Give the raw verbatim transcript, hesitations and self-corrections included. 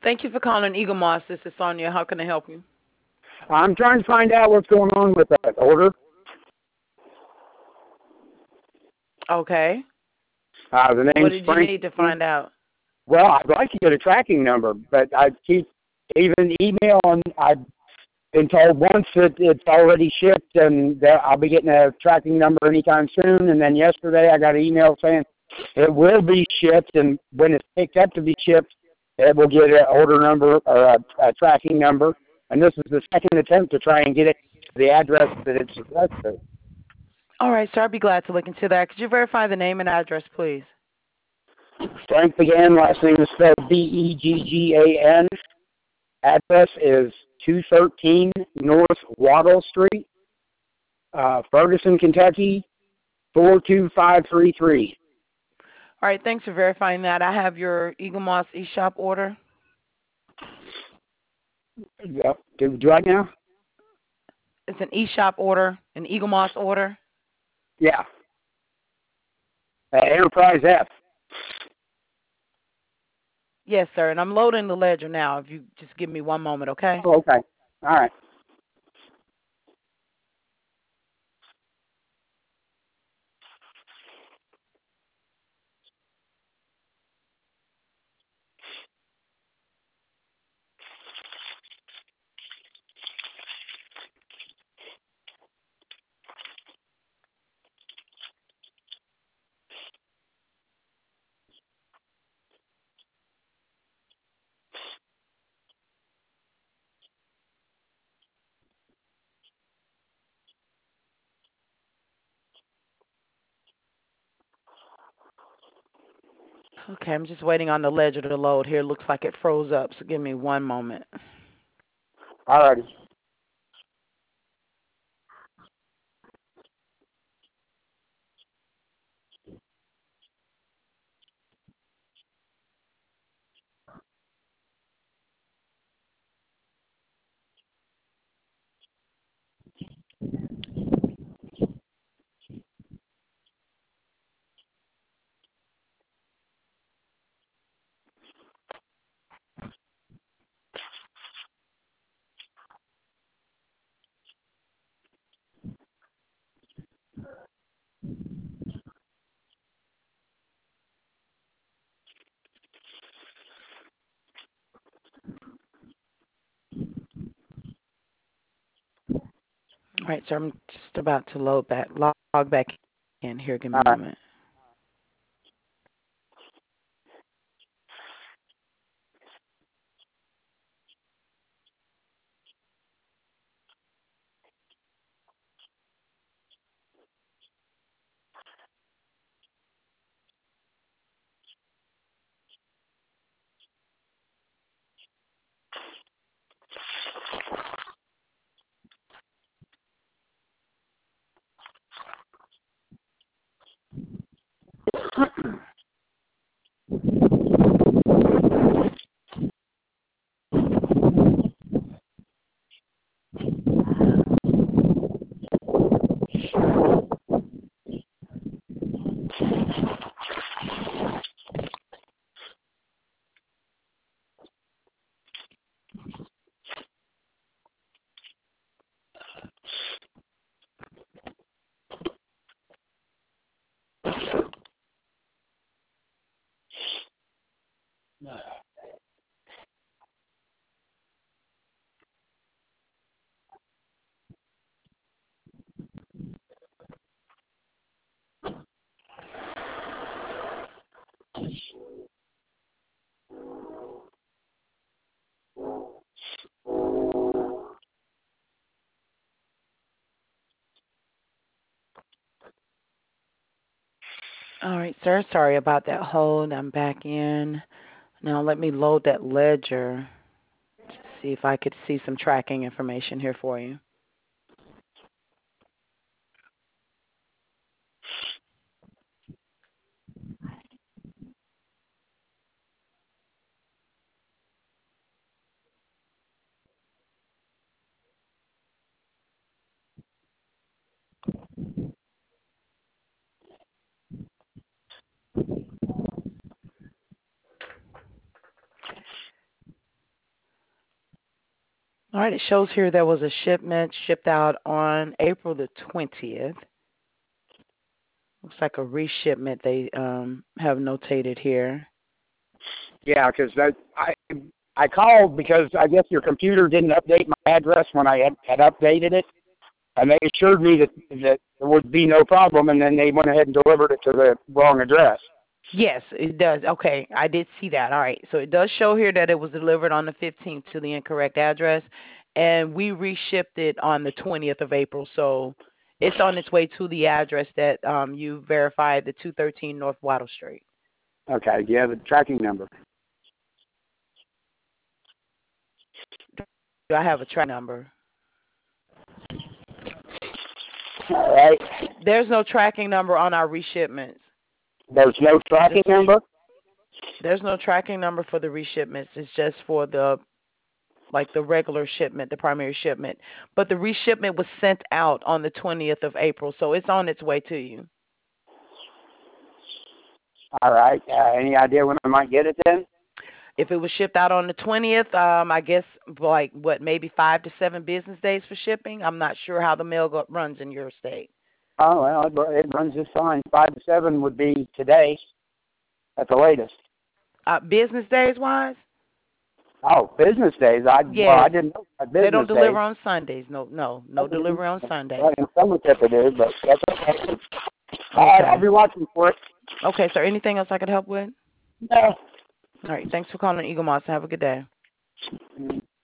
Thank you for calling Eagle Moss. This is Sonia. How can I help you? I'm trying to find out what's going on with that order. Okay. Uh, the What name's did you Frank. need to find out? Well, I'd like to get a tracking number, but I keep even emailing. I've been told once that it's already shipped and that I'll be getting a tracking number anytime soon. And then yesterday I got an email saying it will be shipped, and when it's picked up to be shipped, it will get an order number or a, a tracking number. And this is the second attempt to try and get it to the address that it's addressed to. All right, sir. I'd be glad to look into that. Could you verify the name and address, please? Frank Began, last name is spelled B E G G A N. Address is two thirteen North Waddle Street, uh, Ferguson, Kentucky, four two five three three. All right, thanks for verifying that. I have your Eagle Moss eShop order. Yep. Do, do I now? It's an eShop order, an Eagle Moss order. Yeah. Uh, Enterprise F. Yes, sir. And I'm loading the ledger now. If you just give me one moment, okay? Oh, okay. All right. Okay, I'm just waiting on the ledger to load here. Looks like it froze up, so give me one moment. All righty. All right, so I'm just about to load back, log back in here. Give me All a right. moment. All right, sir. Sorry about that hold. I'm back in. Now let me load that ledger to see if I could see some tracking information here for you. All right, it shows here there was a shipment shipped out on April the twentieth. Looks like a reshipment they um, have notated here. Yeah, because I I called because I guess your computer didn't update my address when I had, had updated it, and they assured me that that there would be no problem, and then they went ahead and delivered it to the wrong address. Yes, it does. Okay, I did see that. All right, so it does show here that it was delivered on the fifteenth to the incorrect address, and we reshipped it on the twentieth of April. So it's on its way to the address that um, you verified, the two thirteen North Wattle Street. Okay, do you have the tracking number? Do I have a track number? All right. There's no tracking number on our reshipments. There's no tracking number? There's no tracking number for the reshipments. It's just for the, like the regular shipment, the primary shipment. But the reshipment was sent out on the twentieth of April, so it's on its way to you. All right. Uh, any idea when I might get it then? If it was shipped out on the twentieth, um, I guess like what, maybe five to seven business days for shipping. I'm not sure how the mail go- runs in your state. Oh, well, it, it runs just fine. Five to seven would be today at the latest. Uh, business days wise? Oh, business days. I Yes. well, I didn't know. Business they don't deliver days. on Sundays. No, no, no delivery on Sundays. Well, in some tip it is, but that's okay. Okay. All right, I'll be watching for it. Okay, sir. Anything else I could help with? No. All right. Thanks for calling Eagle Moss. Have a good day. Mm-hmm.